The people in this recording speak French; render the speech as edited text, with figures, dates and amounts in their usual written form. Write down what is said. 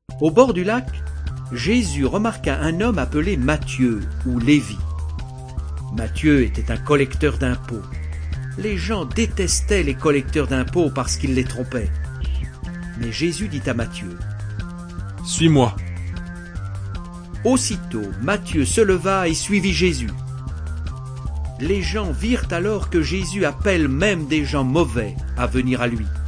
Au bord du lac, Jésus remarqua un homme appelé Matthieu ou Lévi. Matthieu était un collecteur d'impôts. Les gens détestaient les collecteurs d'impôts parce qu'ils les trompaient. Mais Jésus dit à Matthieu, « Suis-moi. » Aussitôt, Matthieu se leva et suivit Jésus. Les gens virent alors que Jésus appelle même des gens mauvais à venir à lui.